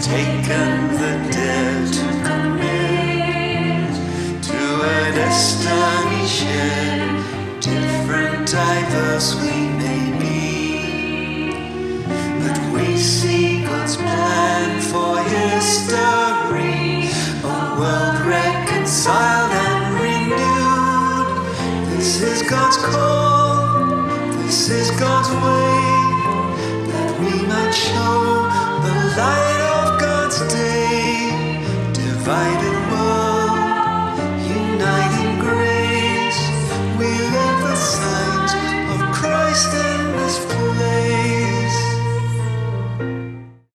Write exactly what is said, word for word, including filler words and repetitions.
taken the dare to commit to a destiny shared, different, diverse we may be, but we see God's plan for history, a world reconciled and renewed. This is God's call, this is God's way, that we might show the light of God's day.